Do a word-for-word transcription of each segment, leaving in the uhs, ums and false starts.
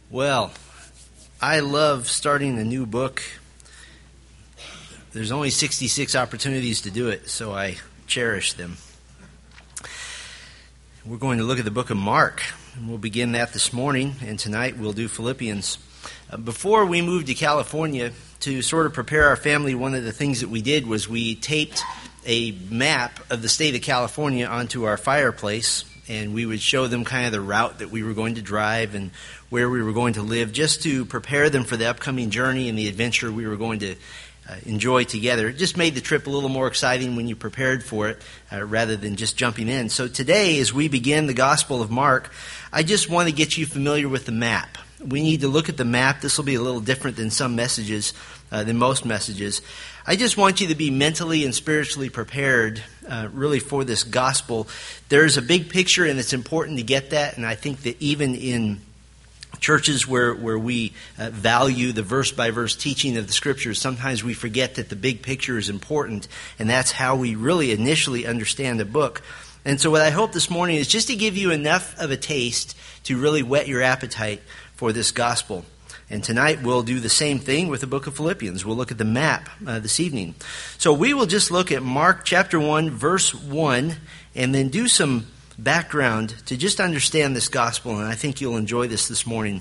Well, I love starting a new book. There's only sixty-six opportunities to do it, so I cherish them. We're going to look at the book of Mark, and we'll begin that this morning, and tonight we'll do Philippians. Uh, before we moved to California, to sort of prepare our family, one of the things that we did was we taped a map of the state of California onto our fireplace, and we would show them kind of the route that we were going to drive and where we were going to live, just to prepare them for the upcoming journey and the adventure we were going to uh, enjoy together. It just made the trip a little more exciting when you prepared for it, uh, rather than just jumping in. So today, as we begin the Gospel of Mark, I just want to get you familiar with the map. We need to look at the map. This will be a little different than some messages, uh, than most messages. I just want you to be mentally and spiritually prepared, uh, really, for this gospel. There's a big picture, and it's important to get that. And I think that even in churches where, where we uh, value the verse-by-verse teaching of the Scriptures, sometimes we forget that the big picture is important, and that's how we really initially understand the book. And so what I hope this morning is just to give you enough of a taste to really whet your appetite for this gospel. And tonight we'll do the same thing with the book of Philippians. We'll look at the map uh, this evening. So we will just look at Mark chapter one, verse one, and then do some background to just understand this gospel, and I think you'll enjoy this this morning.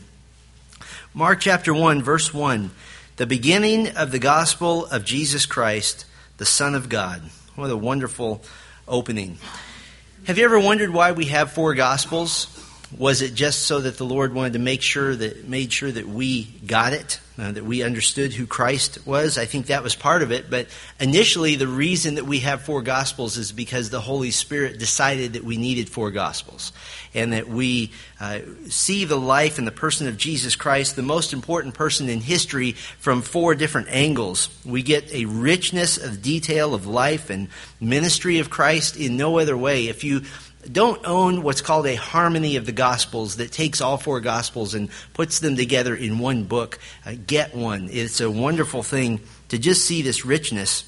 Mark chapter one, verse one, the beginning of the gospel of Jesus Christ, the Son of God. What a wonderful opening. Have you ever wondered why we have four gospels? Was it just so that the Lord wanted to make sure that made sure that we got it, uh, that we understood who Christ was? I think that was part of it. But initially, the reason that we have four Gospels is because the Holy Spirit decided that we needed four Gospels, and that we uh, see the life and the person of Jesus Christ, the most important person in history, from four different angles. We get a richness of detail of life and ministry of Christ in no other way. If you don't own what's called a harmony of the Gospels that takes all four Gospels and puts them together in one book, uh, get one. It's a wonderful thing to just see this richness.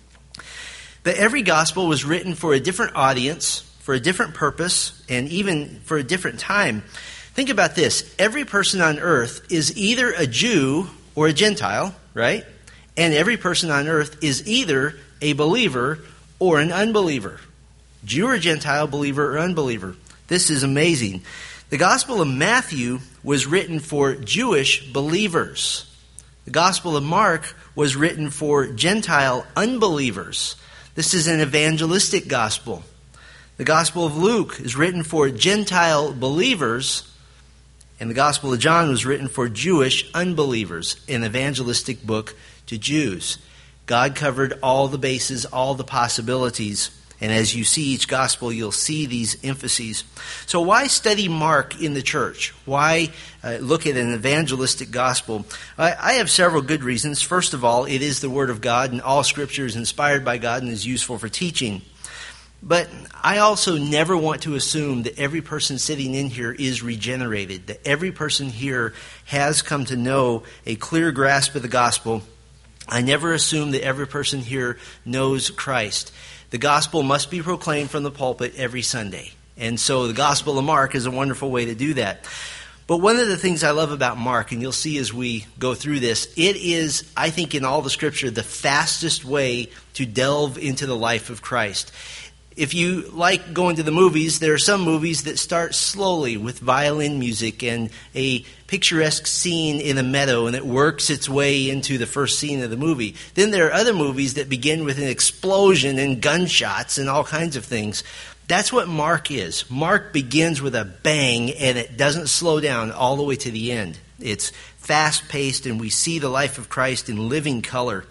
But every Gospel was written for a different audience, for a different purpose, and even for a different time. Think about this. Every person on earth is either a Jew or a Gentile, right? And every person on earth is either a believer or an unbeliever. Jew or Gentile, believer or unbeliever. This is amazing. The Gospel of Matthew was written for Jewish believers. The Gospel of Mark was written for Gentile unbelievers. This is an evangelistic gospel. The Gospel of Luke is written for Gentile believers, and the Gospel of John was written for Jewish unbelievers, an evangelistic book to Jews. God covered all the bases, all the possibilities. And as you see each gospel, you'll see these emphases. So why study Mark in the church? Why uh, look at an evangelistic gospel? I, I have several good reasons. First of all, it is the Word of God, and all Scripture is inspired by God and is useful for teaching. But I also never want to assume that every person sitting in here is regenerated, that every person here has come to know a clear grasp of the gospel. I never assume that every person here knows Christ. The gospel must be proclaimed from the pulpit every Sunday. And so the Gospel of Mark is a wonderful way to do that. But one of the things I love about Mark, and you'll see as we go through this, it is, I think in all the Scripture, the fastest way to delve into the life of Christ. If you like going to the movies, there are some movies that start slowly with violin music and a picturesque scene in a meadow, and it works its way into the first scene of the movie. Then there are other movies that begin with an explosion and gunshots and all kinds of things. That's what Mark is. Mark begins with a bang, and it doesn't slow down all the way to the end. It's fast-paced, and we see the life of Christ in living color.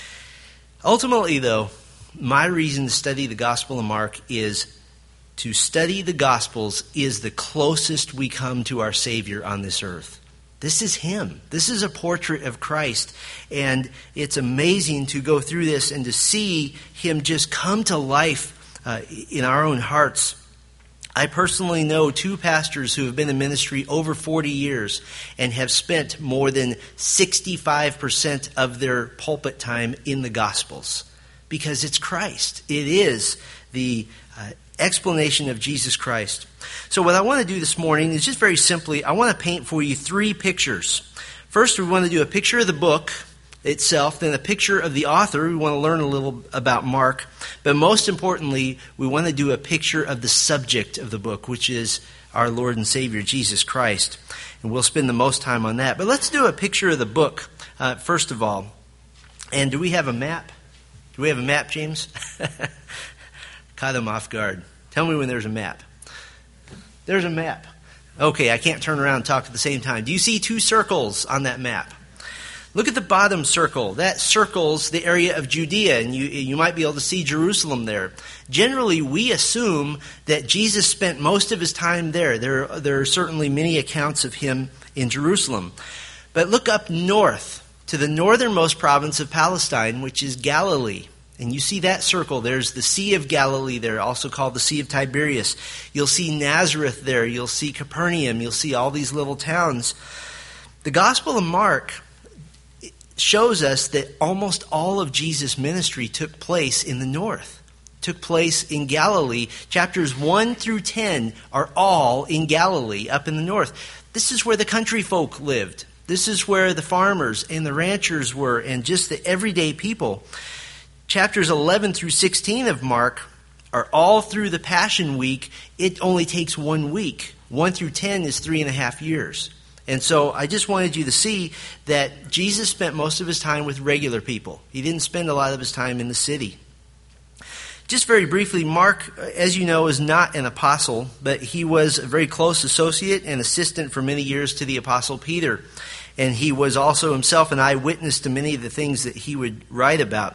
Ultimately, though, my reason to study the Gospel of Mark is to study the Gospels is the closest we come to our Savior on this earth. This is Him. This is a portrait of Christ. And it's amazing to go through this and to see Him just come to life uh, in our own hearts. I personally know two pastors who have been in ministry over forty years and have spent more than sixty-five percent of their pulpit time in the Gospels. Because it's Christ. It is the uh, explanation of Jesus Christ. So what I want to do this morning is just very simply, I want to paint for you three pictures. First, we want to do a picture of the book itself, then a picture of the author. We want to learn a little about Mark. But most importantly, we want to do a picture of the subject of the book, which is our Lord and Savior, Jesus Christ. And we'll spend the most time on that. But let's do a picture of the book, uh, first of all. And do we have a map? Do we have a map, James? Caught him off guard. Tell me when there's a map. There's a map. Okay, I can't turn around and talk at the same time. Do you see two circles on that map? Look at the bottom circle. That circles the area of Judea, and you you might be able to see Jerusalem there. Generally, we assume that Jesus spent most of his time there. There, there are certainly many accounts of him in Jerusalem. But look up north to the northernmost province of Palestine, which is Galilee. And you see that circle. There's the Sea of Galilee there, also called the Sea of Tiberias. You'll see Nazareth there. You'll see Capernaum. You'll see all these little towns. The Gospel of Mark shows us that almost all of Jesus' ministry took place in the north, took place in Galilee. Chapters one through ten are all in Galilee, up in the north. This is where the country folk lived. This is where the farmers and the ranchers were, and just the everyday people. Chapters eleven through sixteen of Mark are all through the Passion Week. It only takes one week. one through ten is three and a half years. And so I just wanted you to see that Jesus spent most of his time with regular people. He didn't spend a lot of his time in the city. Just very briefly, Mark, as you know, is not an apostle, but he was a very close associate and assistant for many years to the Apostle Peter. And he was also himself an eyewitness to many of the things that he would write about.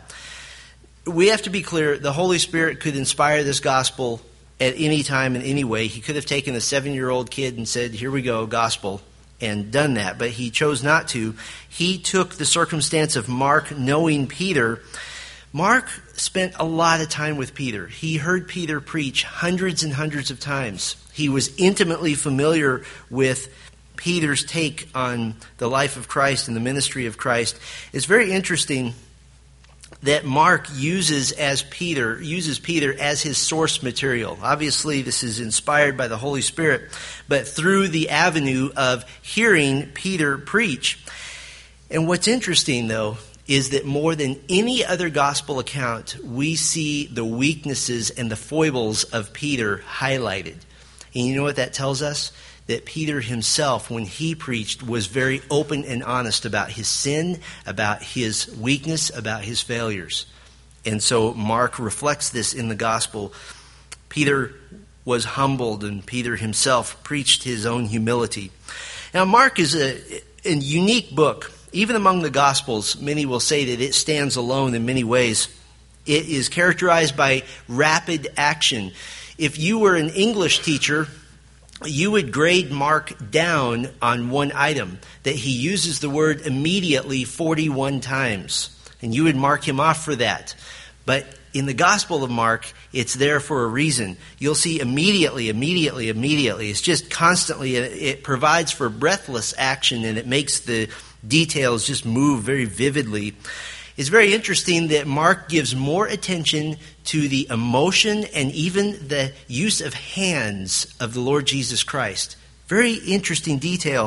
We have to be clear, the Holy Spirit could inspire this gospel at any time in any way. He could have taken a seven-year-old kid and said, here we go, gospel, and done that. But he chose not to. He took the circumstance of Mark knowing Peter. Mark spent a lot of time with Peter. He heard Peter preach hundreds and hundreds of times. He was intimately familiar with Peter's take on the life of Christ and the ministry of Christ. It's very interesting that Mark uses as Peter uses Peter as his source material. Obviously, this is inspired by the Holy Spirit, but through the avenue of hearing Peter preach. And what's interesting, though, is that more than any other gospel account, we see the weaknesses and the foibles of Peter highlighted. And you know what that tells us? That Peter himself, when he preached, was very open and honest about his sin, about his weakness, about his failures. And so Mark reflects this in the gospel. Peter was humbled, and Peter himself preached his own humility. Now, Mark is a, a unique book. Even among the Gospels, many will say that it stands alone in many ways. It is characterized by rapid action. If you were an English teacher, you would grade Mark down on one item, that he uses the word immediately forty-one times. And you would mark him off for that. But in the Gospel of Mark, it's there for a reason. You'll see immediately, immediately, immediately. It's just constantly, it provides for breathless action, and it makes the details just move very vividly. It's very interesting that Mark gives more attention to the emotion and even the use of hands of the Lord Jesus Christ. Very interesting detail.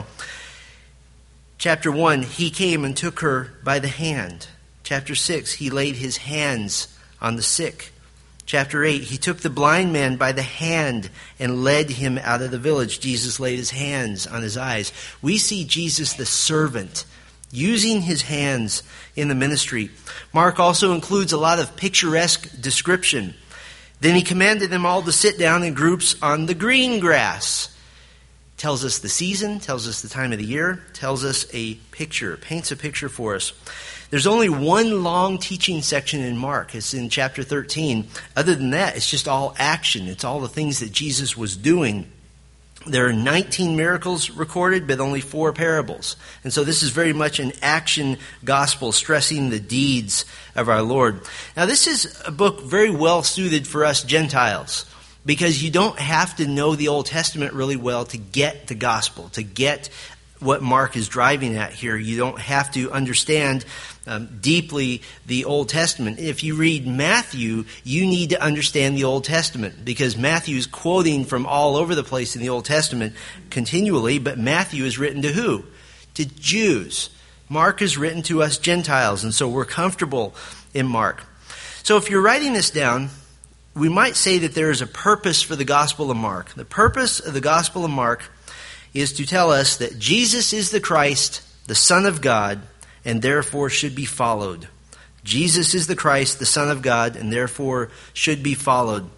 Chapter one, he came and took her by the hand. Chapter six, he laid his hands on the sick. Chapter eight, he took the blind man by the hand and led him out of the village. Jesus laid his hands on his eyes. We see Jesus the servant using his hands in the ministry. Mark also includes a lot of picturesque description. Then he commanded them all to sit down in groups on the green grass. Tells us the season, tells us the time of the year, tells us a picture, paints a picture for us. There's only one long teaching section in Mark. It's in chapter thirteen. Other than that, it's just all action. It's all the things that Jesus was doing. There are nineteen miracles recorded, but only four parables. And so this is very much an action gospel, stressing the deeds of our Lord. Now, this is a book very well suited for us Gentiles, because you don't have to know the Old Testament really well to get the gospel, to get what Mark is driving at here. You don't have to understand um, deeply the Old Testament. If you read Matthew, you need to understand the Old Testament, because Matthew's quoting from all over the place in the Old Testament continually, but Matthew is written to who? To Jews. Mark is written to us Gentiles, and so we're comfortable in Mark. So if you're writing this down, we might say that there is a purpose for the Gospel of Mark. The purpose of the Gospel of Mark is to tell us that Jesus is the Christ, the Son of God, and therefore should be followed. Jesus is the Christ, the Son of God, and therefore should be followed.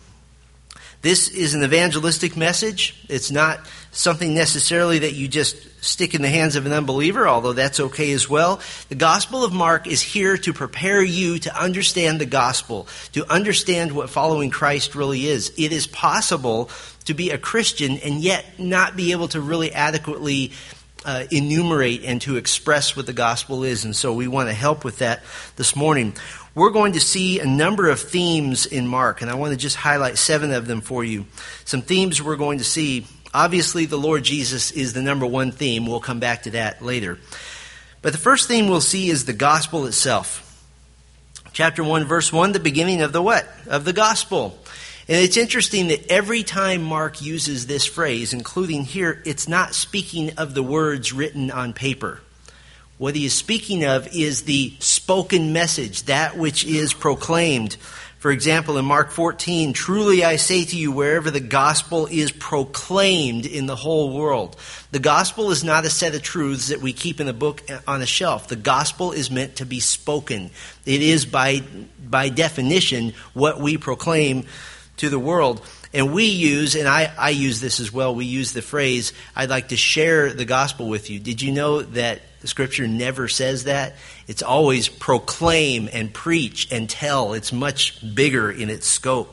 This is an evangelistic message. It's not something necessarily that you just stick in the hands of an unbeliever, although that's okay as well. The Gospel of Mark is here to prepare you to understand the gospel, to understand what following Christ really is. It is possible to be a Christian and yet not be able to really adequately uh, enumerate and to express what the gospel is, and so we want to help with that this morning. We're going to see a number of themes in Mark, and I want to just highlight seven of them for you. Some themes we're going to see. Obviously, the Lord Jesus is the number one theme. We'll come back to that later. But the first theme we'll see is the gospel itself. Chapter one, verse one, the beginning of the what? Of the gospel. And it's interesting that every time Mark uses this phrase, including here, it's not speaking of the words written on paper. What he is speaking of is the spoken message, that which is proclaimed. For example, in Mark fourteen, truly I say to you, wherever the gospel is proclaimed in the whole world. The gospel is not a set of truths that we keep in a book on a shelf. The gospel is meant to be spoken. It is by, by definition what we proclaim to the world. And we use, and I, I use this as well, we use the phrase, I'd like to share the gospel with you. Did you know that the Scripture never says that? It's always proclaim and preach and tell. It's much bigger in its scope.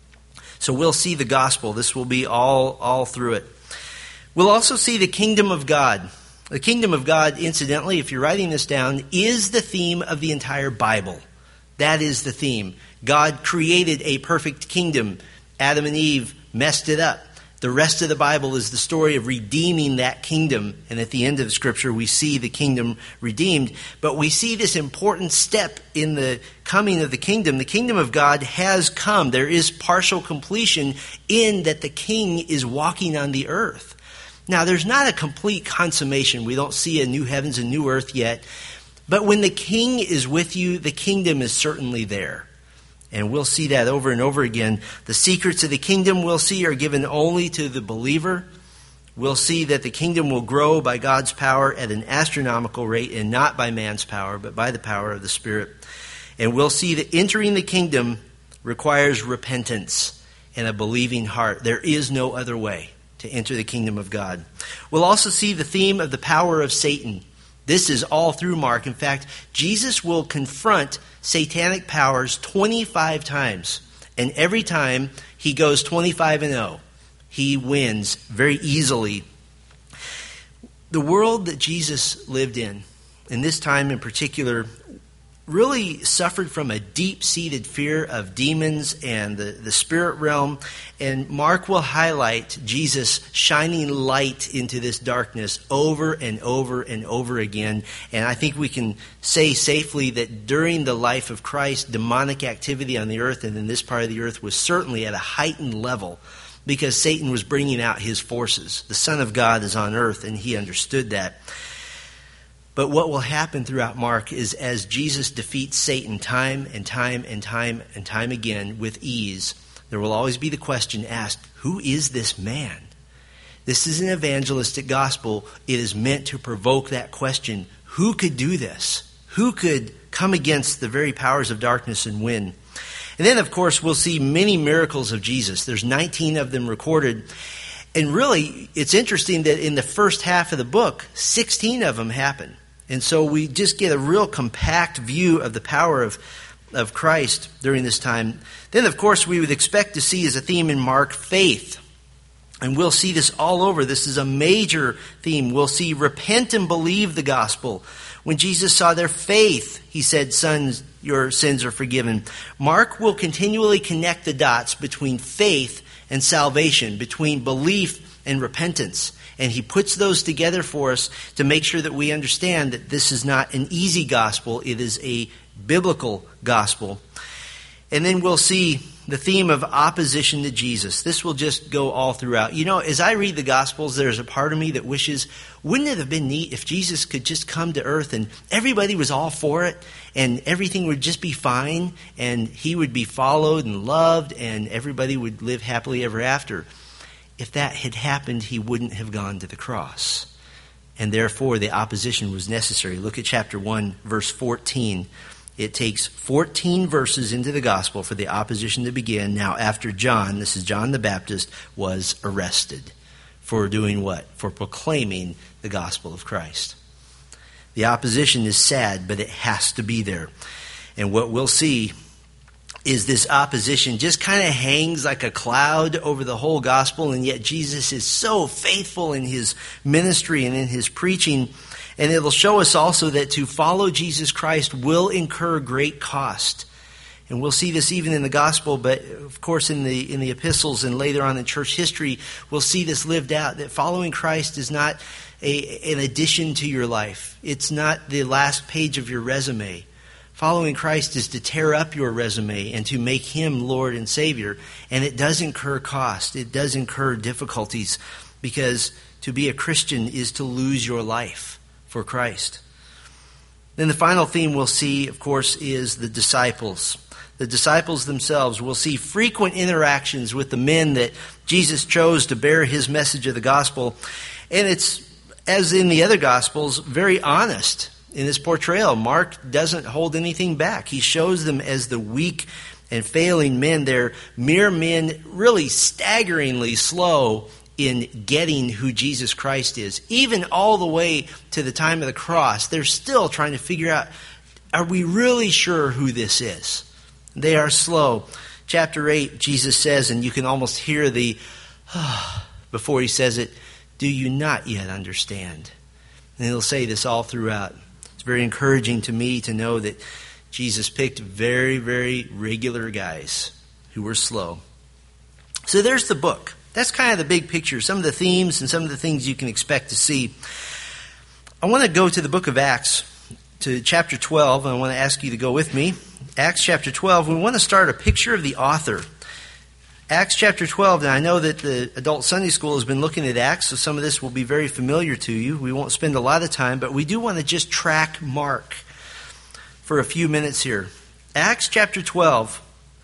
So we'll see the gospel. This will be all, all through it. We'll also see the kingdom of God. The kingdom of God, incidentally, if you're writing this down, is the theme of the entire Bible. That is the theme. God created a perfect kingdom. Adam and Eve messed it up. The rest of the Bible is the story of redeeming that kingdom. And at the end of the Scripture, we see the kingdom redeemed. But we see this important step in the coming of the kingdom. The kingdom of God has come. There is partial completion in that the king is walking on the earth. Now, there's not a complete consummation. We don't see a new heavens and new earth yet. But when the king is with you, the kingdom is certainly there. And we'll see that over and over again. The secrets of the kingdom we'll see are given only to the believer. We'll see that the kingdom will grow by God's power at an astronomical rate and not by man's power, but by the power of the Spirit. And we'll see that entering the kingdom requires repentance and a believing heart. There is no other way to enter the kingdom of God. We'll also see the theme of the power of Satan. This is all through Mark. In fact, Jesus will confront satanic powers twenty-five times. And every time he goes twenty-five and oh. He wins very easily. The world that Jesus lived in, in this time in particular, really suffered from a deep-seated fear of demons and the, the spirit realm. And Mark will highlight Jesus shining light into this darkness over and over and over again. And I think we can say safely that during the life of Christ, demonic activity on the earth and in this part of the earth was certainly at a heightened level because Satan was bringing out his forces. The Son of God is on earth, and he understood that. But what will happen throughout Mark is as Jesus defeats Satan time and time and time and time again with ease, there will always be the question asked, who is this man? This is an evangelistic gospel. It is meant to provoke that question. Who could do this? Who could come against the very powers of darkness and win? And then, of course, we'll see many miracles of Jesus. There's nineteen of them recorded. And really, it's interesting that in the first half of the book, sixteen of them happen. And so we just get a real compact view of the power of, of Christ during this time. Then, of course, we would expect to see as a theme in Mark, faith. And we'll see this all over. This is a major theme. We'll see repent and believe the gospel. When Jesus saw their faith, he said, sons, your sins are forgiven. Mark will continually connect the dots between faith and salvation, between belief and repentance. And he puts those together for us to make sure that we understand that this is not an easy gospel. It is a biblical gospel. And then we'll see the theme of opposition to Jesus. This will just go all throughout. You know, as I read the Gospels, there's a part of me that wishes, wouldn't it have been neat if Jesus could just come to earth and everybody was all for it and everything would just be fine and he would be followed and loved and everybody would live happily ever after. If that had happened, he wouldn't have gone to the cross. And therefore, the opposition was necessary. Look at chapter one, verse fourteen. It takes fourteen verses into the gospel for the opposition to begin. Now, after John, this is John the Baptist, was arrested for doing what? For proclaiming the gospel of Christ. The opposition is sad, but it has to be there. And what we'll see is this opposition just kind of hangs like a cloud over the whole gospel, and yet Jesus is so faithful in his ministry and in his preaching. And it'll show us also that to follow Jesus Christ will incur great cost. And we'll see this even in the gospel, but of course in the in the epistles and later on in church history, we'll see this lived out, that following Christ is not a, an addition to your life. It's not the last page of your resume. Following Christ is to tear up your resume and to make him Lord and Savior. And it does incur cost. It does incur difficulties, because to be a Christian is to lose your life for Christ. Then the final theme we'll see, of course, is the disciples. The disciples themselves. We'll see frequent interactions with the men that Jesus chose to bear his message of the gospel. And it's, as in the other gospels, very honest in his portrayal. Mark doesn't hold anything back. He shows them as the weak and failing men. They're mere men, really staggeringly slow in getting who Jesus Christ is. Even all the way to the time of the cross, they're still trying to figure out, are we really sure who this is? They are slow. Chapter eight, Jesus says, and you can almost hear the, ah, before he says it, do you not yet understand? And he'll say this all throughout. It's very encouraging to me to know that Jesus picked very, very regular guys who were slow. So there's the book. That's kind of the big picture, some of the themes and some of the things you can expect to see. I want to go to the book of Acts, to chapter twelve, and I want to ask you to go with me. Acts chapter twelve, we want to start a picture of the author. Acts chapter twelve, and I know that the adult Sunday school has been looking at Acts, so some of this will be very familiar to you. We won't spend a lot of time, but we do want to just track Mark for a few minutes here. Acts chapter twelve.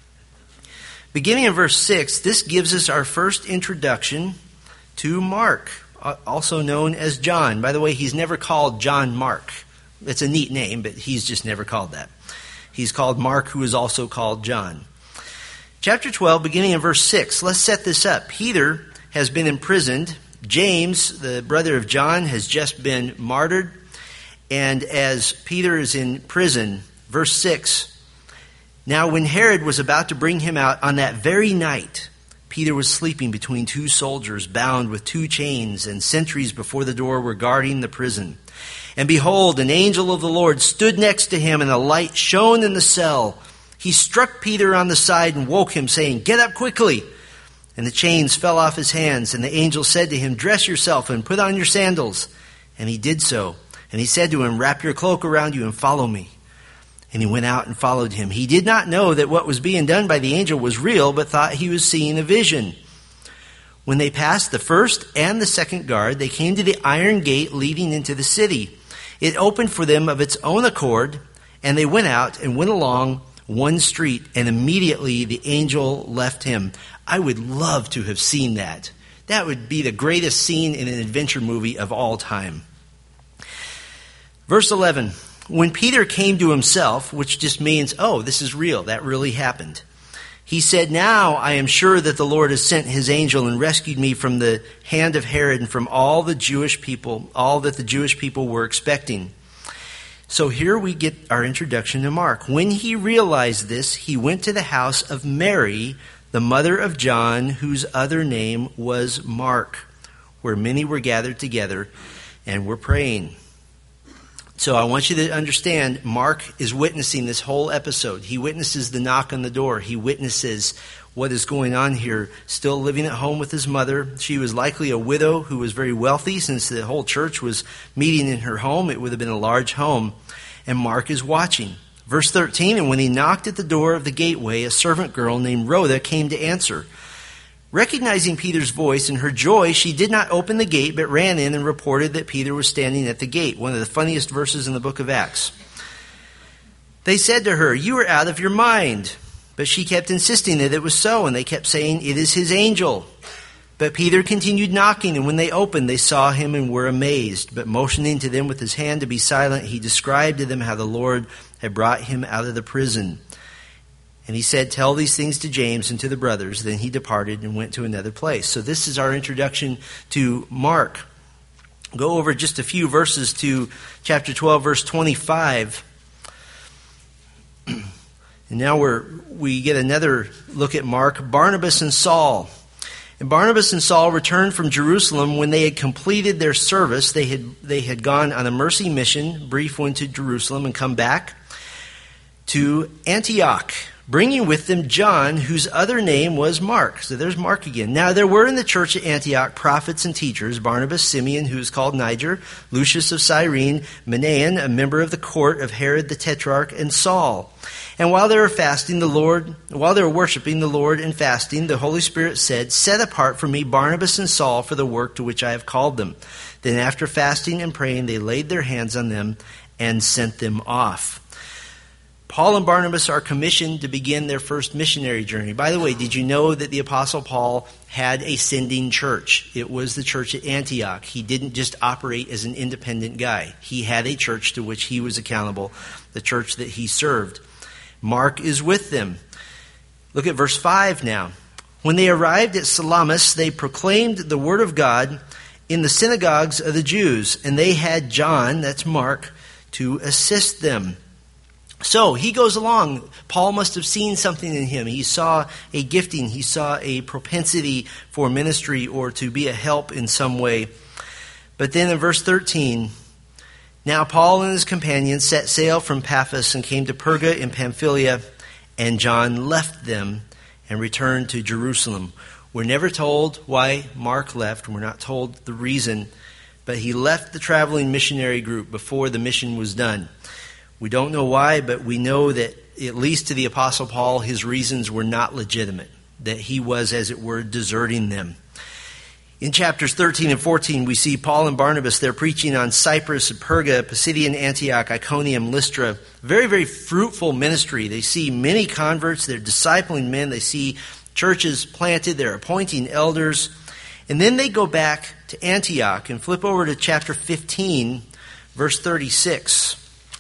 Beginning in verse six, this gives us our first introduction to Mark, also known as John. By the way, he's never called John Mark. It's a neat name, but he's just never called that. He's called Mark, who is also called John. Chapter twelve, beginning in verse six. Let's set this up. Peter has been imprisoned. James, the brother of John, has just been martyred. And as Peter is in prison, verse six, now when Herod was about to bring him out, on that very night, Peter was sleeping between two soldiers, bound with two chains, and sentries before the door were guarding the prison. And behold, an angel of the Lord stood next to him, and a light shone in the cell. He struck Peter on the side and woke him, saying, "Get up quickly." And the chains fell off his hands, and the angel said to him, "Dress yourself and put on your sandals." And he did so. And he said to him, "Wrap your cloak around you and follow me." And he went out and followed him. He did not know that what was being done by the angel was real, but thought he was seeing a vision. When they passed the first and the second guard, they came to the iron gate leading into the city. It opened for them of its own accord, and they went out and went along one street, and immediately the angel left him. I would love to have seen that. That would be the greatest scene in an adventure movie of all time. Verse eleven. When Peter came to himself, which just means, oh, this is real, that really happened, he said, "Now I am sure that the Lord has sent his angel and rescued me from the hand of Herod and from all the Jewish people, all that the Jewish people were expecting." So here we get our introduction to Mark. When he realized this, he went to the house of Mary, the mother of John, whose other name was Mark, where many were gathered together and were praying. So I want you to understand, Mark is witnessing this whole episode. He witnesses the knock on the door. He witnesses what is going on here. Still living at home with his mother. She was likely a widow who was very wealthy, since the whole church was meeting in her home. It would have been a large home. And Mark is watching. Verse thirteen, and when he knocked at the door of the gateway, a servant girl named Rhoda came to answer. Recognizing Peter's voice, in her joy, she did not open the gate, but ran in and reported that Peter was standing at the gate. One of the funniest verses in the book of Acts. They said to her, "You are out of your mind." But she kept insisting that it was so, and they kept saying, "It is his angel." But Peter continued knocking, and when they opened, they saw him and were amazed. But motioning to them with his hand to be silent, he described to them how the Lord had brought him out of the prison. And he said, "Tell these things to James and to the brothers." Then he departed and went to another place. So this is our introduction to Mark. Go over just a few verses to chapter twelve, verse twenty-five. And now we're, we get another look at Mark. Barnabas and Saul. And Barnabas and Saul returned from Jerusalem when they had completed their service. They had, they had gone on a mercy mission, brief one to Jerusalem, and come back to Antioch, bringing with them John, whose other name was Mark. So there's Mark again. Now there were in the church at Antioch prophets and teachers, Barnabas, Simeon, who is called Niger, Lucius of Cyrene, Manaen, a member of the court of Herod the Tetrarch, and Saul. And while they were fasting, the Lord, while they were worshiping the Lord and fasting, the Holy Spirit said, "Set apart for me Barnabas and Saul for the work to which I have called them." Then after fasting and praying, they laid their hands on them and sent them off. Paul and Barnabas are commissioned to begin their first missionary journey. By the way, did you know that the Apostle Paul had a sending church? It was the church at Antioch. He didn't just operate as an independent guy. He had a church to which he was accountable, the church that he served. Mark is with them. Look at verse five now. When they arrived at Salamis, they proclaimed the word of God in the synagogues of the Jews, and they had John, that's Mark, to assist them. So he goes along. Paul must have seen something in him. He saw a gifting. He saw a propensity for ministry or to be a help in some way. But then in verse thirteen, now Paul and his companions set sail from Paphos and came to Perga in Pamphylia, and John left them and returned to Jerusalem. We're never told why Mark left. We're not told the reason, but he left the traveling missionary group before the mission was done. We don't know why, but we know that, at least to the Apostle Paul, his reasons were not legitimate, that he was, as it were, deserting them. In chapters thirteen and fourteen, we see Paul and Barnabas, they're preaching on Cyprus, Perga, Pisidian Antioch, Iconium, Lystra. Very, very fruitful ministry. They see many converts. They're discipling men. They see churches planted. They're appointing elders. And then they go back to Antioch and flip over to chapter fifteen, verse thirty-six.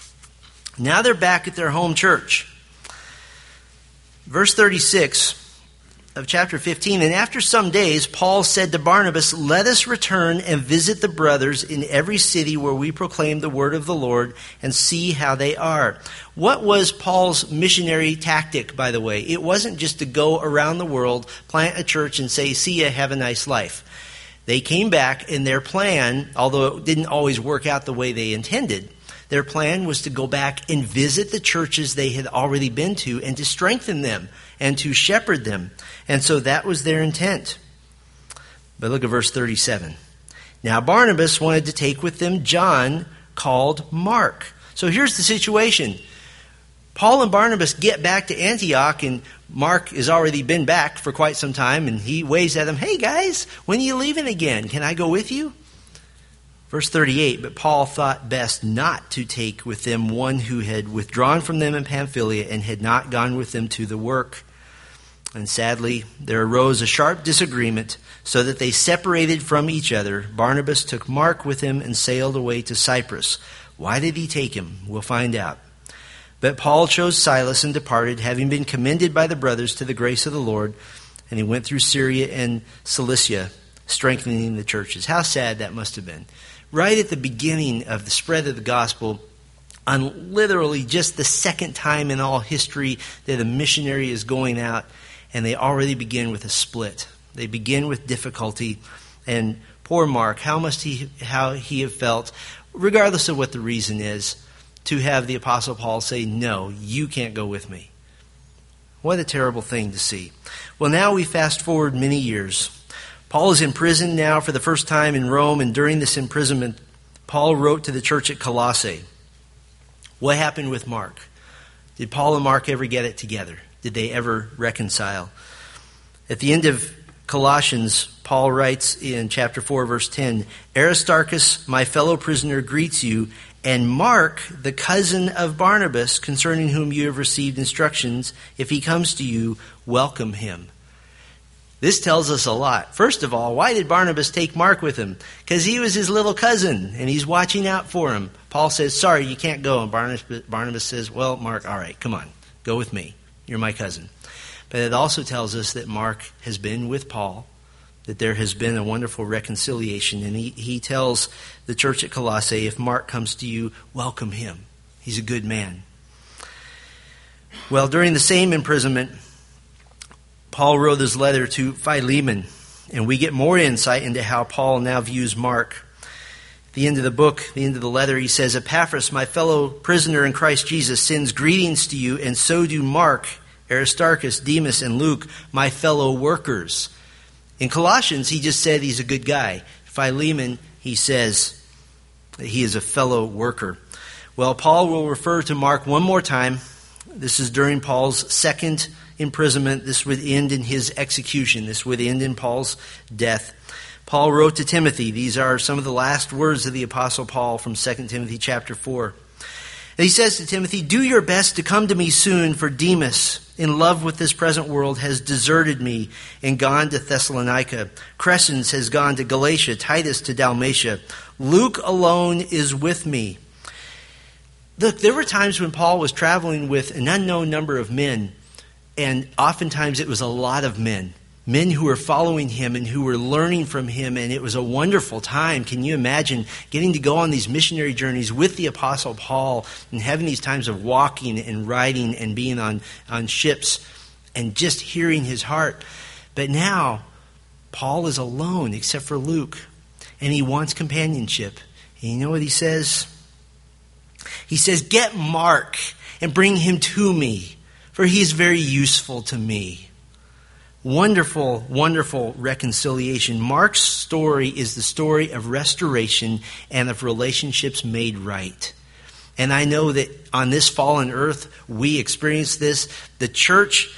Now they're back at their home church. Verse thirty-six of chapter fifteen, and after some days, Paul said to Barnabas, "Let us return and visit the brothers in every city where we proclaim the word of the Lord and see how they are." What was Paul's missionary tactic, by the way? It wasn't just to go around the world, plant a church, and say, "See ya, have a nice life." They came back, and their plan, although it didn't always work out the way they intended, their plan was to go back and visit the churches they had already been to and to strengthen them and to shepherd them. And so that was their intent. But look at verse thirty-seven. Now Barnabas wanted to take with them John, called Mark. So here's the situation. Paul and Barnabas get back to Antioch, and Mark has already been back for quite some time, and he waves at them, "Hey guys, when are you leaving again? Can I go with you?" Verse thirty-eight, but Paul thought best not to take with them one who had withdrawn from them in Pamphylia and had not gone with them to the work. And sadly, there arose a sharp disagreement, so that they separated from each other. Barnabas took Mark with him and sailed away to Cyprus. Why did he take him? We'll find out. But Paul chose Silas and departed, having been commended by the brothers to the grace of the Lord. And he went through Syria and Cilicia, strengthening the churches. How sad that must have been. Right at the beginning of the spread of the gospel, on literally just the second time in all history that a missionary is going out, and they already begin with a split. They begin with difficulty. And poor Mark, how must he how he have felt, regardless of what the reason is, to have the Apostle Paul say, "No, you can't go with me." What a terrible thing to see. Well, now we fast forward many years. Paul is in prison now for the first time in Rome, and during this imprisonment, Paul wrote to the church at Colossae. What happened with Mark? Did Paul and Mark ever get it together? Did they ever reconcile? At the end of Colossians, Paul writes in chapter four, verse ten, Aristarchus, my fellow prisoner, greets you, and Mark, the cousin of Barnabas, concerning whom you have received instructions. If he comes to you, welcome him. This tells us a lot. First of all, why did Barnabas take Mark with him? Because he was his little cousin, and he's watching out for him. Paul says, sorry, you can't go. And Barnabas, Barnabas says, well, Mark, all right, come on, go with me. You're my cousin. But it also tells us that Mark has been with Paul, that there has been a wonderful reconciliation. And he, he tells the church at Colossae, if Mark comes to you, welcome him. He's a good man. Well, during the same imprisonment, Paul wrote his letter to Philemon, and we get more insight into how Paul now views Mark. At the end of the book, the end of the letter, he says, Epaphras, my fellow prisoner in Christ Jesus, sends greetings to you, and so do Mark, Aristarchus, Demas, and Luke, my fellow workers. In Colossians, he just said he's a good guy. Philemon, he says that he is a fellow worker. Well, Paul will refer to Mark one more time. This is during Paul's second imprisonment. This would end in his execution. This would end in Paul's death. Paul wrote to Timothy. These are some of the last words of the Apostle Paul from Second Timothy chapter four. And he says to Timothy, do your best to come to me soon, for Demas, in love with this present world, has deserted me and gone to Thessalonica. Crescens has gone to Galatia, Titus to Dalmatia. Luke alone is with me. Look, there were times when Paul was traveling with an unknown number of men, and oftentimes it was a lot of men. Men who were following him and who were learning from him, and it was a wonderful time. Can you imagine getting to go on these missionary journeys with the Apostle Paul and having these times of walking and riding and being on, on ships and just hearing his heart? But now, Paul is alone except for Luke, and he wants companionship. And you know what he says? He says, get Mark and bring him to me, for he is very useful to me. Wonderful, wonderful reconciliation. Mark's story is the story of restoration and of relationships made right. And I know that on this fallen earth, we experience this. The church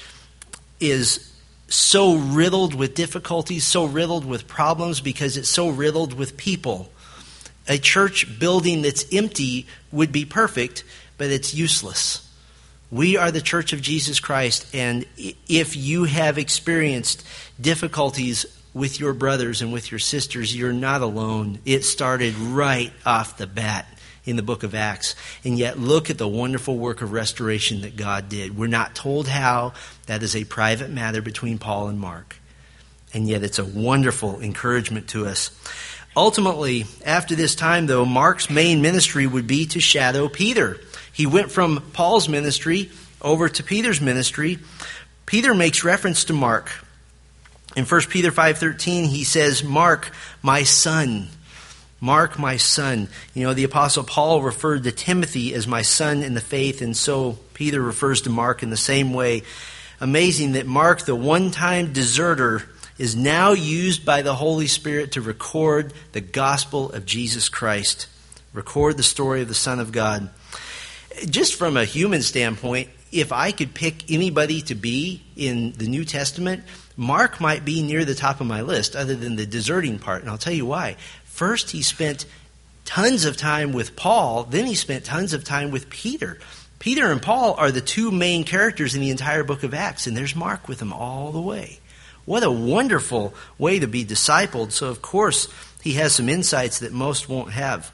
is so riddled with difficulties, so riddled with problems, because it's so riddled with people. A church building that's empty would be perfect, but it's useless. We are the Church of Jesus Christ, and if you have experienced difficulties with your brothers and with your sisters, you're not alone. It started right off the bat in the book of Acts. And yet look at the wonderful work of restoration that God did. We're not told how. That is a private matter between Paul and Mark. And yet it's a wonderful encouragement to us. Ultimately, after this time, though, Mark's main ministry would be to shadow Peter. He went from Paul's ministry over to Peter's ministry. Peter makes reference to Mark. In First Peter five thirteen, he says, Mark, my son. Mark, my son. You know, the Apostle Paul referred to Timothy as my son in the faith, and so Peter refers to Mark in the same way. Amazing that Mark, the one-time deserter, is now used by the Holy Spirit to record the gospel of Jesus Christ. Record the story of the Son of God. Just from a human standpoint, if I could pick anybody to be in the New Testament, Mark might be near the top of my list, other than the deserting part. And I'll tell you why. First, he spent tons of time with Paul. Then he spent tons of time with Peter. Peter and Paul are the two main characters in the entire book of Acts. And there's Mark with them all the way. What a wonderful way to be discipled. So, of course, he has some insights that most won't have.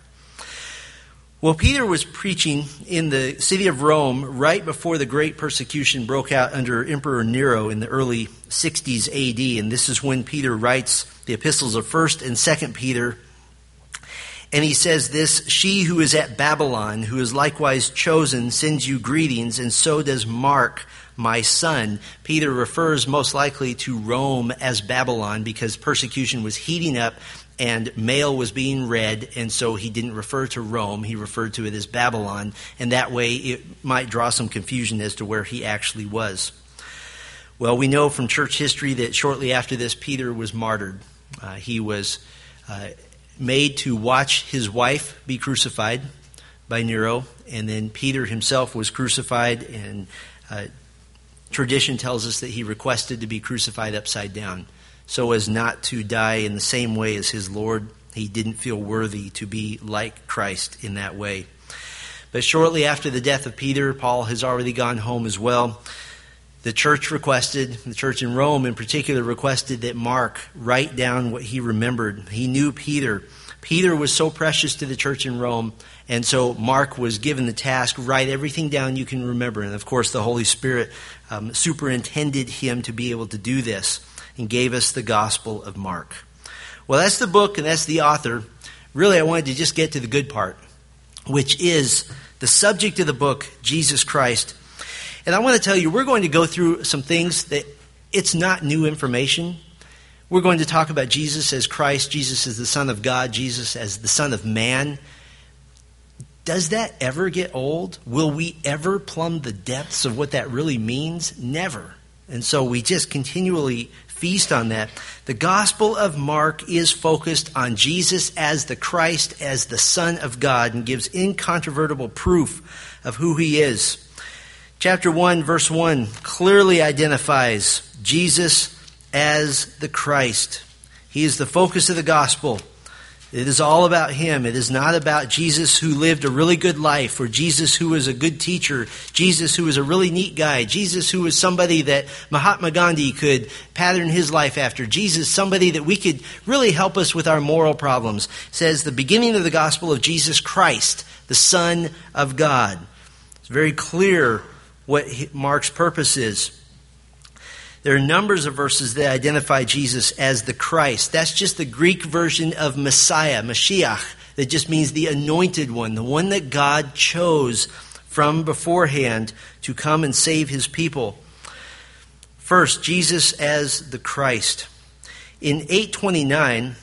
Well, Peter was preaching in the city of Rome right before the great persecution broke out under Emperor Nero in the early sixties A D. And this is when Peter writes the epistles of First and Second Peter. And he says this, she who is at Babylon, who is likewise chosen, sends you greetings, and so does Mark, my son. Peter refers most likely to Rome as Babylon because persecution was heating up and mail was being read, and so he didn't refer to Rome. He referred to it as Babylon, and that way it might draw some confusion as to where he actually was. Well, we know from church history that shortly after this, Peter was martyred. Uh, he was uh, made to watch his wife be crucified by Nero, and then Peter himself was crucified, and uh, tradition tells us that he requested to be crucified upside down so as not to die in the same way as his Lord. He didn't feel worthy to be like Christ in that way. But shortly after the death of Peter, Paul has already gone home as well. The church requested, the church in Rome in particular, requested that Mark write down what he remembered. He knew Peter. Peter was so precious to the church in Rome, and so Mark was given the task, write everything down you can remember. And of course, the Holy Spirit um, superintended him to be able to do this and gave us the Gospel of Mark. Well, that's the book and that's the author. Really, I wanted to just get to the good part, which is the subject of the book, Jesus Christ. And I want to tell you, we're going to go through some things that it's not new information. We're going to talk about Jesus as Christ, Jesus as the Son of God, Jesus as the Son of Man. Does that ever get old? Will we ever plumb the depths of what that really means? Never. And so we just continually feast on that. The Gospel of Mark is focused on Jesus as the Christ, as the Son of God, and gives incontrovertible proof of who he is. Chapter one, verse one, clearly identifies Jesus as the Christ. He is the focus of the gospel. It is all about him. It is not about Jesus who lived a really good life, or Jesus who was a good teacher, Jesus who was a really neat guy, Jesus who was somebody that Mahatma Gandhi could pattern his life after, Jesus, somebody that we could really help us with our moral problems. It says the beginning of the gospel of Jesus Christ, the Son of God. It's very clear what Mark's purpose is. There are numbers of verses that identify Jesus as the Christ. That's just the Greek version of Messiah, Mashiach, that just means the anointed one, the one that God chose from beforehand to come and save his people. First, Jesus as the Christ. In eight twenty-nine,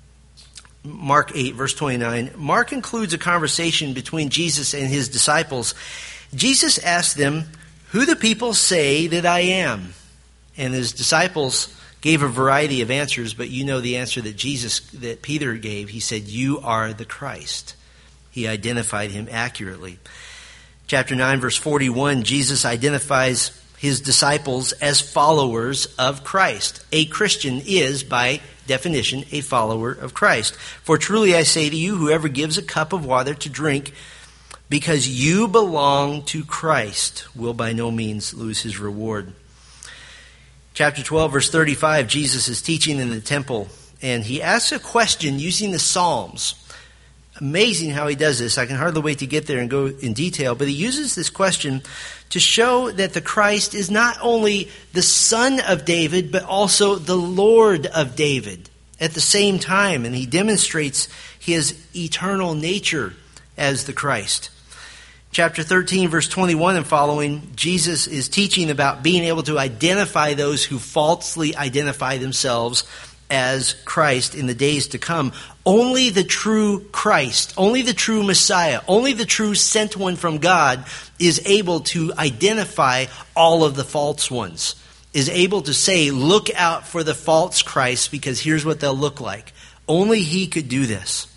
Mark eight, verse twenty-nine, Mark includes a conversation between Jesus and his disciples. Jesus asked them, "Who do people say that I am?" And his disciples gave a variety of answers, but you know the answer that Jesus, that Peter gave. He said, "You are the Christ." He identified him accurately. Chapter nine, verse forty-one, Jesus identifies his disciples as followers of Christ. A Christian is, by definition, a follower of Christ. "For truly I say to you, whoever gives a cup of water to drink because you belong to Christ will by no means lose his reward." Chapter twelve, verse thirty-five, Jesus is teaching in the temple, and he asks a question using the Psalms. Amazing how he does this. I can hardly wait to get there and go in detail, but he uses this question to show that the Christ is not only the Son of David, but also the Lord of David at the same time, and he demonstrates his eternal nature as the Christ. Chapter thirteen, verse twenty-one and following, Jesus is teaching about being able to identify those who falsely identify themselves as Christ in the days to come. Only the true Christ, only the true Messiah, only the true sent one from God is able to identify all of the false ones, is able to say, look out for the false Christ because here's what they'll look like. Only he could do this.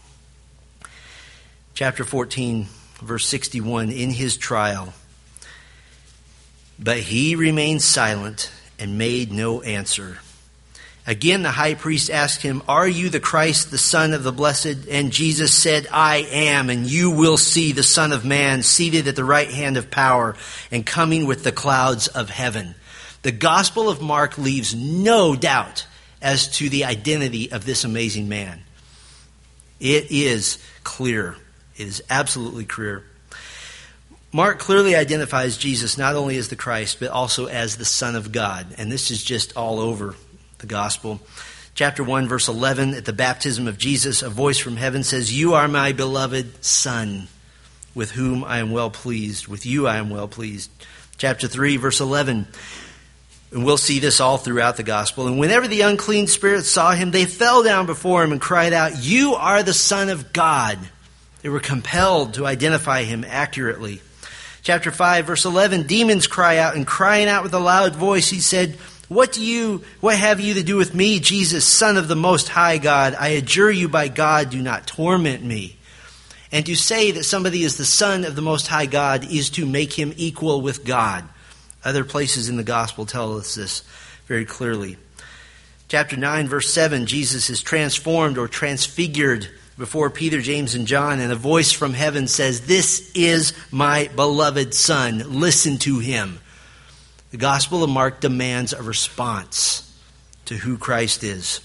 Chapter fourteen, verse sixty-one, in his trial, "But he remained silent and made no answer. Again the high priest asked him, 'Are you the Christ, the Son of the Blessed?' And Jesus said, 'I am, and you will see the Son of Man seated at the right hand of power and coming with the clouds of heaven.'" The Gospel of Mark leaves no doubt as to the identity of this amazing man. It is clear. It is absolutely clear. Mark clearly identifies Jesus not only as the Christ, but also as the Son of God. And this is just all over the gospel. Chapter one, verse eleven, at the baptism of Jesus, a voice from heaven says, "You are my beloved Son, with whom I am well pleased. With you I am well pleased." Chapter three, verse eleven, and we'll see this all throughout the gospel. "And whenever the unclean spirits saw him, they fell down before him and cried out, 'You are the Son of God.'" They were compelled to identify him accurately. Chapter five, verse eleven, demons cry out, and crying out with a loud voice, he said, What do you, what have you to do with me, Jesus, Son of the Most High God? I adjure you by God, do not torment me. And to say that somebody is the Son of the Most High God is to make him equal with God. Other places in the gospel tell us this very clearly. Chapter nine, verse seven, Jesus is transformed or transfigured before Peter, James, and John, and a voice from heaven says, This is my beloved Son. Listen to him. The Gospel of Mark demands a response to who Christ is.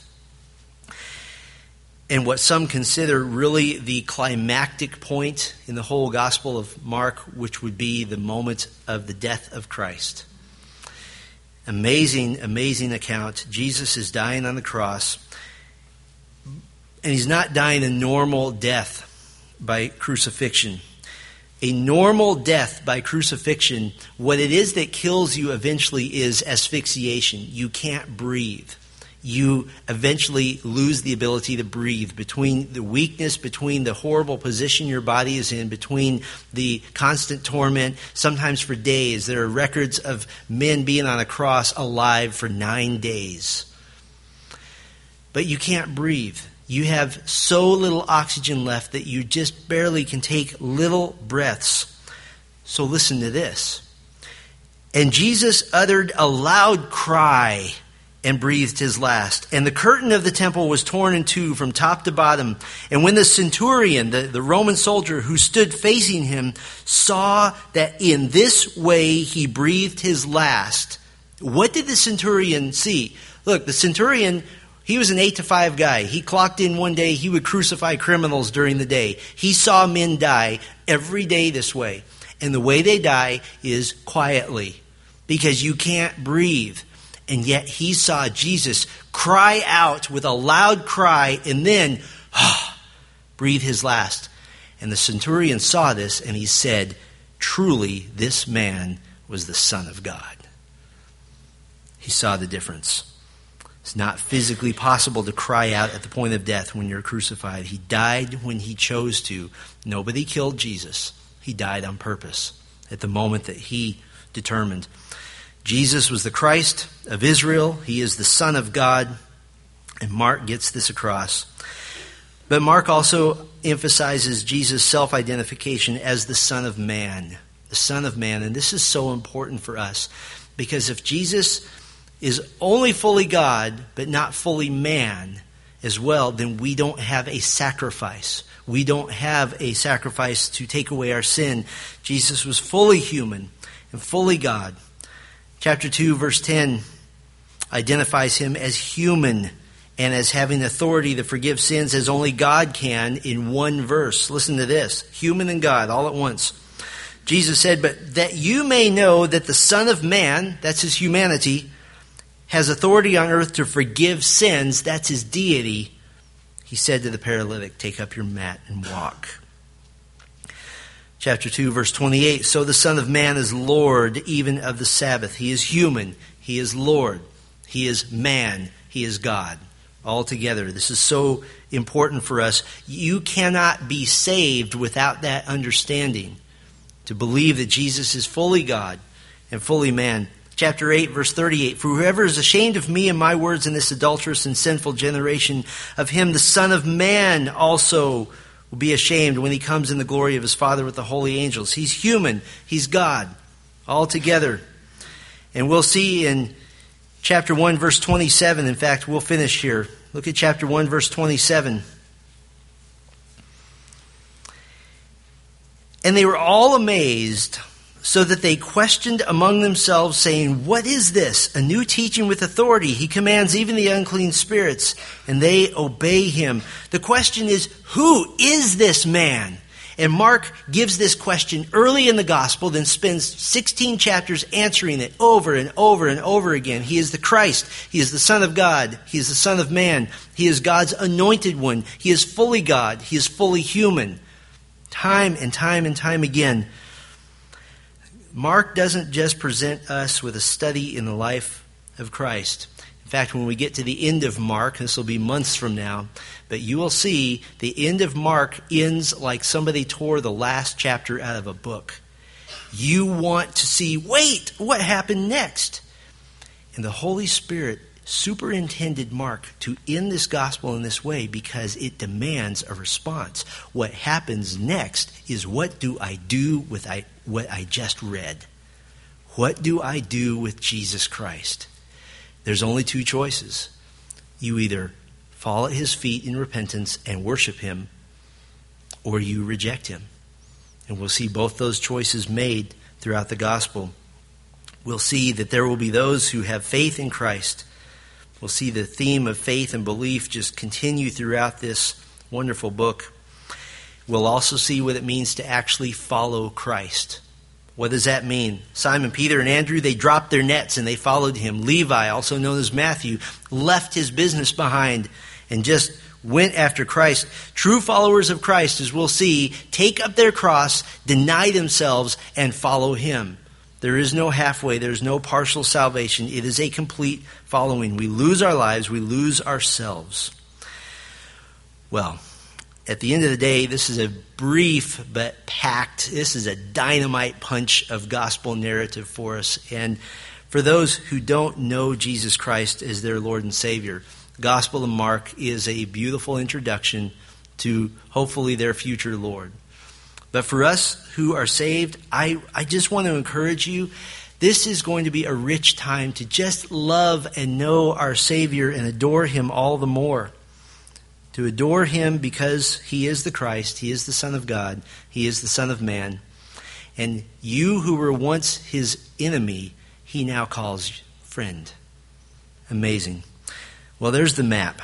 And what some consider really the climactic point in the whole Gospel of Mark, which would be the moment of the death of Christ. Amazing, amazing account. Jesus is dying on the cross. And he's not dying a normal death by crucifixion. A normal death by crucifixion, what it is that kills you eventually is asphyxiation. You can't breathe. You eventually lose the ability to breathe between the weakness, between the horrible position your body is in, between the constant torment, sometimes for days. There are records of men being on a cross alive for nine days. But you can't breathe. You have so little oxygen left that you just barely can take little breaths. So listen to this. And Jesus uttered a loud cry and breathed his last. And the curtain of the temple was torn in two from top to bottom. And when the centurion, the, the Roman soldier who stood facing him, saw that in this way he breathed his last, what did the centurion see? Look, the centurion, he was an eight to five guy. He clocked in one day. He would crucify criminals during the day. He saw men die every day this way. And the way they die is quietly, because you can't breathe. And yet he saw Jesus cry out with a loud cry and then ah, breathe his last. And the centurion saw this and he said, Truly, this man was the Son of God. He saw the difference. It's not physically possible to cry out at the point of death when you're crucified. He died when he chose to. Nobody killed Jesus. He died on purpose at the moment that he determined. Jesus was the Christ of Israel. He is the Son of God. And Mark gets this across. But Mark also emphasizes Jesus' self-identification as the Son of Man. The Son of Man. And this is so important for us. Because if Jesus is only fully God, but not fully man as well, then we don't have a sacrifice. We don't have a sacrifice to take away our sin. Jesus was fully human and fully God. Chapter two, verse ten, identifies him as human and as having authority to forgive sins as only God can in one verse. Listen to this. Human and God all at once. Jesus said, But that you may know that the Son of Man, that's his humanity, has authority on earth to forgive sins, that's his deity, he said to the paralytic, Take up your mat and walk. Chapter two, verse twenty-eight, So the Son of Man is Lord even of the Sabbath. He is human. He is Lord. He is man. He is God. All together. This is so important for us. You cannot be saved without that understanding. To believe that Jesus is fully God and fully man. Chapter eight, verse thirty-eight, For whoever is ashamed of me and my words in this adulterous and sinful generation, of him the Son of Man also will be ashamed when he comes in the glory of his Father with the holy angels. He's human. He's God. All together. And we'll see in chapter one, verse twenty-seven. In fact, we'll finish here. Look at chapter one, verse twenty-seven. And they were all amazed, so that they questioned among themselves, saying, What is this? A new teaching with authority. He commands even the unclean spirits, and they obey him. The question is, who is this man? And Mark gives this question early in the gospel, then spends sixteen chapters answering it over and over and over again. He is the Christ. He is the Son of God. He is the Son of Man. He is God's anointed one. He is fully God. He is fully human. Time and time and time again. Mark doesn't just present us with a study in the life of Christ. In fact, when we get to the end of Mark, this will be months from now, but you will see the end of Mark ends like somebody tore the last chapter out of a book. You want to see, wait, what happened next? And the Holy Spirit superintended Mark to end this gospel in this way because it demands a response. What happens next is, what do I do with I, what I just read? What do I do with Jesus Christ? There's only two choices. You either fall at his feet in repentance and worship him, or you reject him. And we'll see both those choices made throughout the gospel. We'll see that there will be those who have faith in Christ. We'll see the theme of faith and belief just continue throughout this wonderful book. We'll also see what it means to actually follow Christ. What does that mean? Simon, Peter, and Andrew, they dropped their nets and they followed him. Levi, also known as Matthew, left his business behind and just went after Christ. True followers of Christ, as we'll see, take up their cross, deny themselves, and follow him. There is no halfway. There's no partial salvation. It is a complete following. We lose our lives. We lose ourselves. Well, at the end of the day, this is a brief but packed, this is a dynamite punch of gospel narrative for us. And for those who don't know Jesus Christ as their Lord and Savior, the Gospel of Mark is a beautiful introduction to hopefully their future Lord. But for us who are saved, I, I just want to encourage you, this is going to be a rich time to just love and know our Savior and adore him all the more. To adore him because he is the Christ, he is the Son of God, he is the Son of Man. And you who were once his enemy, he now calls friend. Amazing. Well, there's the map.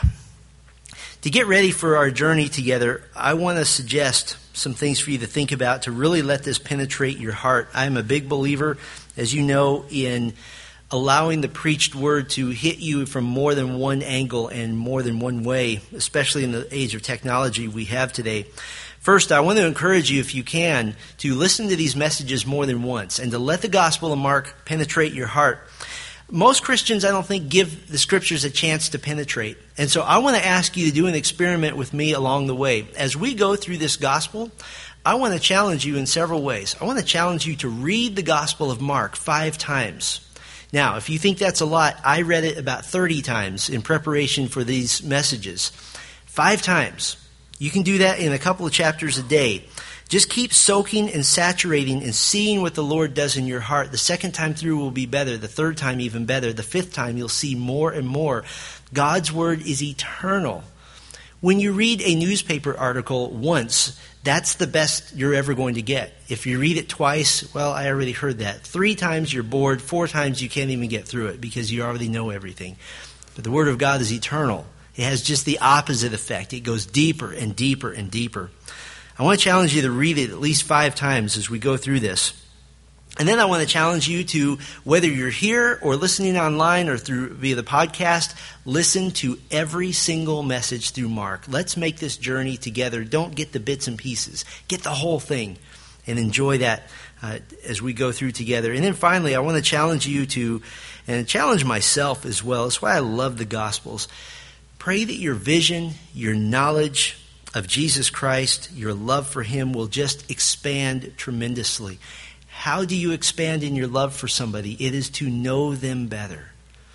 To get ready for our journey together, I want to suggest some things for you to think about to really let this penetrate your heart. I'm a big believer, as you know, in allowing the preached word to hit you from more than one angle and more than one way, especially in the age of technology we have today. First, I want to encourage you, if you can, to listen to these messages more than once and to let the Gospel of Mark penetrate your heart. Most Christians, I don't think, give the Scriptures a chance to penetrate. And so I want to ask you to do an experiment with me along the way. As we go through this Gospel, I want to challenge you in several ways. I want to challenge you to read the Gospel of Mark five times. Now, if you think that's a lot, I read it about thirty times in preparation for these messages. Five times. You can do that in a couple of chapters a day. Just keep soaking and saturating and seeing what the Lord does in your heart. The second time through will be better. The third time even better. The fifth time you'll see more and more. God's Word is eternal. When you read a newspaper article once, that's the best you're ever going to get. If you read it twice, well, I already heard that. Three times you're bored. Four times you can't even get through it because you already know everything. But the Word of God is eternal. It has just the opposite effect. It goes deeper and deeper and deeper. I want to challenge you to read it at least five times as we go through this. And then I want to challenge you to, whether you're here or listening online or through via the podcast, listen to every single message through Mark. Let's make this journey together. Don't get the bits and pieces. Get the whole thing and enjoy that uh, as we go through together. And then finally, I want to challenge you to, and challenge myself as well. That's why I love the Gospels. Pray that your vision, your knowledge of Jesus Christ, your love for him will just expand tremendously. How do you expand in your love for somebody? It is to know them better.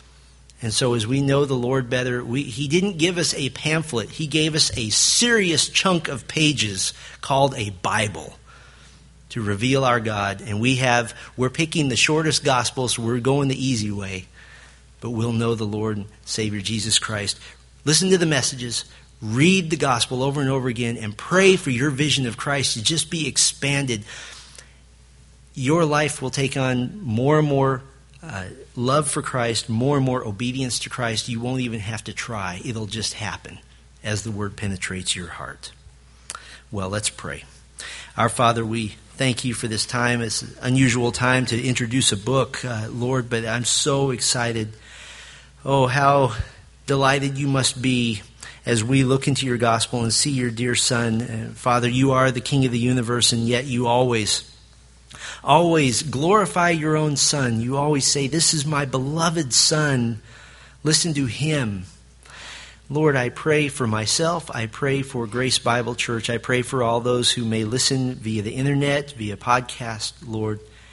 And so as we know the Lord better, we, he didn't give us a pamphlet. He gave us a serious chunk of pages called a Bible to reveal our God. And we have, we're picking the shortest gospel, so we're going the easy way. But we'll know the Lord and Savior Jesus Christ. Listen to the messages. Read the gospel over and over again and pray for your vision of Christ to just be expanded. Your life will take on more and more uh, love for Christ, more and more obedience to Christ. You won't even have to try. It'll just happen as the word penetrates your heart. Well, let's pray. Our Father, we thank you for this time. It's an unusual time to introduce a book, uh, Lord, but I'm so excited. Oh, how delighted you must be as we look into your gospel and see your dear Son. Uh, Father, you are the King of the universe, and yet you always, always glorify your own Son. You always say, this is my beloved Son. Listen to him. Lord, I pray for myself. I pray for Grace Bible Church. I pray for all those who may listen via the internet, via podcast. Lord,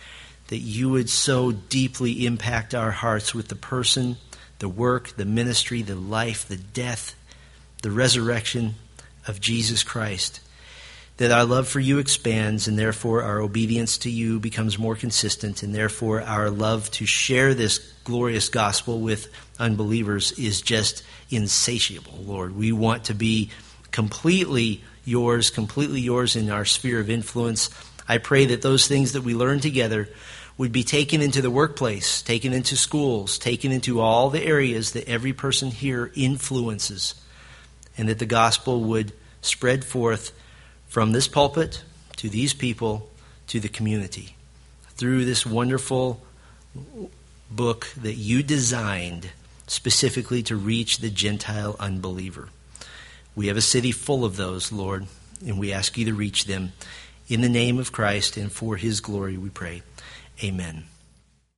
that you would so deeply impact our hearts with the person, the work, the ministry, the life, the death, the resurrection of Jesus Christ, that our love for you expands, and therefore our obedience to you becomes more consistent, and therefore our love to share this glorious gospel with unbelievers is just insatiable, Lord. We want to be completely yours, completely yours in our sphere of influence. I pray that those things that we learn together would be taken into the workplace, taken into schools, taken into all the areas that every person here influences, and that the gospel would spread forth from this pulpit to these people to the community through this wonderful book that you designed specifically to reach the Gentile unbeliever. We have a city full of those, Lord, and we ask you to reach them. In the name of Christ and for his glory we pray. Amen.